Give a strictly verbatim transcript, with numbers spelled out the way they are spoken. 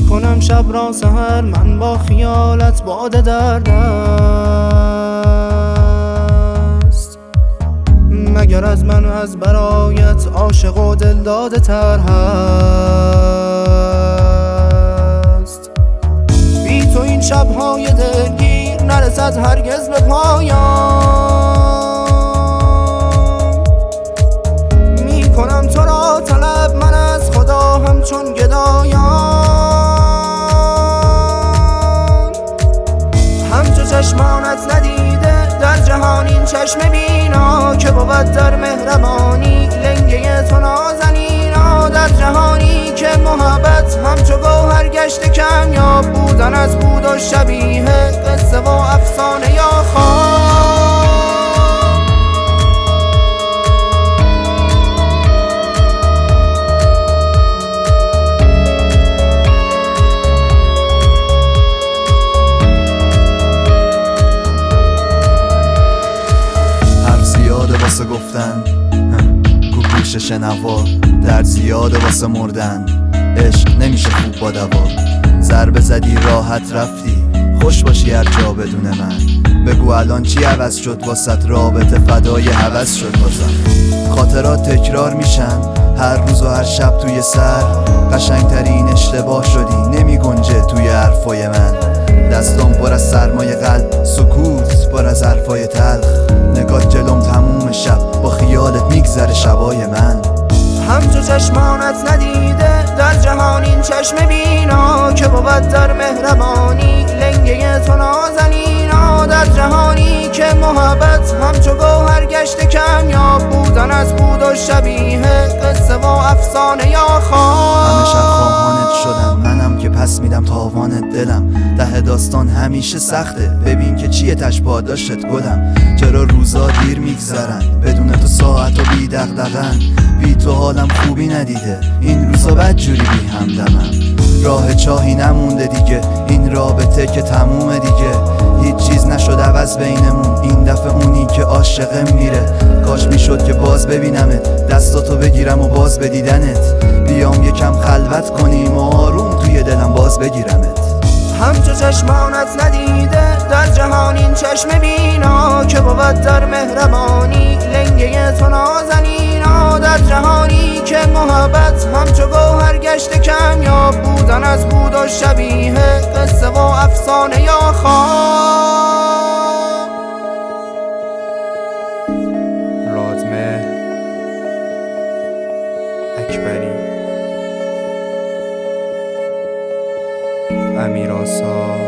کنم شب را سحر من با خیالت باده در دست. مگر از من و از برایت عاشق و دل داده تر هست. بی تو این شبهای دلگیر نرسد هرگز به پایان. می کنم تو را طلب من از خدا همچون گدایان. همچو چشمانت ندیده در جهان این چشم بینا، که بود در مهربانی لنگه تو نازنینا. در جهانی که محبت همچو گوهر گشته کمیاب، بودن از بود و شبیه قصه و افسانه یا خواب. واسه گفتن کو پیش شنوا، درد زیاده واسه مردن، عشق نمیشه خوب با دوا. ضربه زدی راحت رفتی، خوش باشی هر جا بدون من. بگو الان چی عوض شد واسط، رابطه فدای هوس شد بازم. خاطرات تکرار میشن هر روز و هر شب توی سر، قشنگترین اشتباه شدی نمی گنجه توی حرفای من. دستام پر از سرمایه قلب، سکوت پر از حرفای تلخ، نگاه جلوم تموم شب با خیالت میگذره شبای من. همچو چشمانت ندیده در جهان این چشم بینا، که بود در مهربانی لنگه تو نازنینا. در جهانی که محبت همچو گوهر گشته کمیاب، بودن از بود و شبیه قصه و افسانه یا خواب. همه شب خواهانت شدم منم که پس میدم تاوانت دلم. ته داستان همیشه سخته، ببین که چیه تش پاداشت گلم. چرا روزا دیر میگذرن بدون تو ساعت و بی دغدغن. بی تو حالم خوبی ندیده این روزا بدجوری بی همدمم. راه چاهی نمونده دیگه این رابطه که تمومه دیگه. هیچ چیز نشد عوض بینمون این دفعه، اونی که عاشقم میره. کاش میشد که باز ببینمت، دستاتو بگیرم و باز بدیدنت. بیام یکم خلوت کنیم و آروم توی دلم باز بگیرمت. همچو چشمانت ندیده در جهان این چشم بینا، که بود در مهربانی لنگه تو نازنینا. در جهانی که محبت همچو گوهر گشته کمیاب، بودن از بود و شبیه قصه و افسانه یا خواب. رادمهر اکبری، امیر آسا